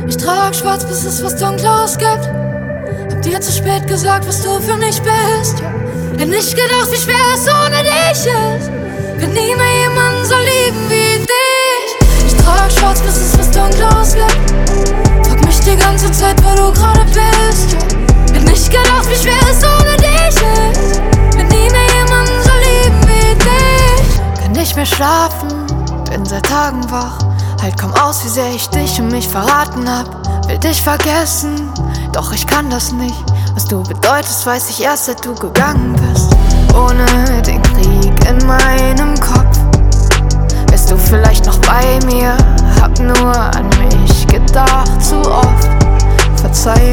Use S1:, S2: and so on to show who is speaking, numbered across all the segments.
S1: Ich trag schwarz, bis es was Dunkles gibt. Hab dir zu spät gesagt, was du für mich bist. Hätt nicht gedacht, wie schwer es ohne dich ist. Wird nie mehr jemanden so lieben wie dich. Ich trag schwarz, bis es was Dunkles gibt. Frag mich die ganze Zeit, wo du gerade bist. Hätt nicht gedacht, wie schwer es ohne dich ist. Wird nie mehr jemanden so lieben wie dich. Kann nicht mehr schlafen, bin seit Tagen wach. Halt kaum aus, wie sehr ich dich und mich verraten hab. Will dich vergessen, doch ich kann das nicht. Was du bedeutest, weiß ich erst, seit du gegangen bist. Ohne den Krieg in meinem Kopf wärst du vielleicht noch bei mir. Hab nur an mich gedacht, zu oft. Verzeih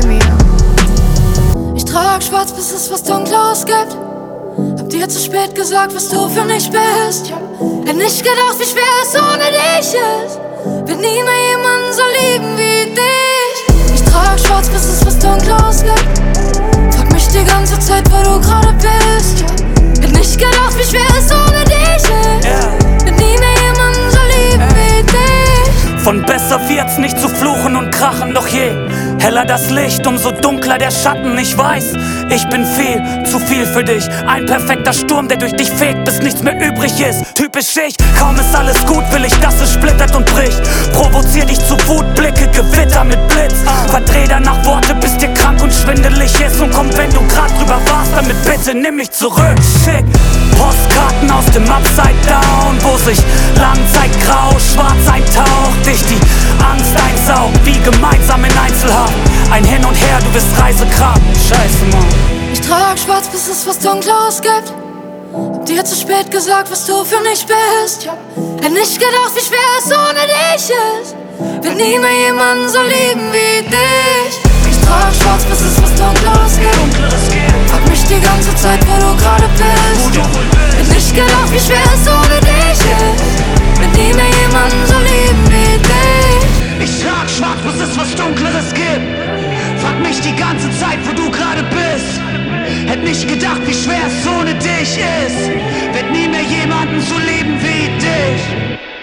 S1: mir. Ich trag schwarz, bis es was Dunkles gibt. Hab dir zu spät gesagt, was du für mich bist. Hätt nicht gedacht, wie schwer es ohne dich ist. Wird nie mehr jemanden so lieben wie dich. Ich trag schwarz, bis es was Dunkles gibt. Frag mich die ganze Zeit, wo du gerade bist. Hätt nicht gedacht, wie schwer es ohne dich ist. Wird nie mehr jemanden so lieben wie dich.
S2: Von besser wird's nicht zu fluchen und krachen, doch je heller das Licht, umso dunkler der Schatten. Ich weiß, ich bin viel, zu viel für dich. Ein perfekter Sturm, der durch dich fegt, bis nichts mehr übrig ist. Typisch ich, kaum ist alles gut, will ich, dass es splittert und bricht. Provozier dich zu Wut, Blicke, Gewitter mit Blitz. Verdreh danach Worte, bis dir krank und schwindelig ist. Und komm, wenn du grad drüber warst, damit bitte nimm mich zurück. Schick Postkarten aus dem Upside Down, wo sich Langzeit grau, schwarz eintaucht. Dich die Angst einsaugt, wie gemeinsam in Einzelhaft. Ein Hin und Her, du bist Reisekram. Scheiße, Mann.
S1: Ich trag schwarz, bis es was Dunkles gibt. Hab dir zu spät gesagt, was du für mich bist. Hätt nicht gedacht, wie schwer es ohne dich ist. Wird nie mehr jemanden so lieben wie dich. Ich trag schwarz, bis es was Dunkles gibt. Frag mich die ganze Zeit, wo du gerade bist. Hätt nicht gedacht, wie schwer es ohne dich ist. Wird nie mehr jemanden so lieben wie dich.
S3: Ich trag schwarz, bis es was Dunkleres gibt. Frag mich die ganze Zeit, wo du gerade bist. Hätt nicht gedacht, wie schwer es ohne dich ist. Wird nie mehr jemanden so lieben wie dich.